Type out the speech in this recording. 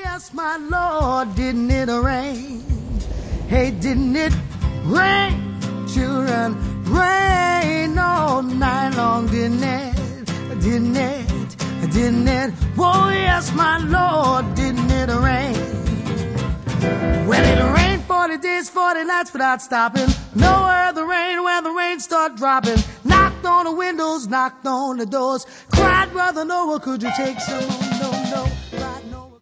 yes, my Lord, didn't it rain? Hey, didn't it rain, children? Rain all night long, didn't it? Didn't it? Didn't it? Oh, yes, my Lord, didn't it rain? Well, it rained 40 days, 40 nights without stopping. Nowhere the rain, where the rain start dropping. Knocked on the windows, knocked on the doors. Cried, Brother Noah, could you take some more?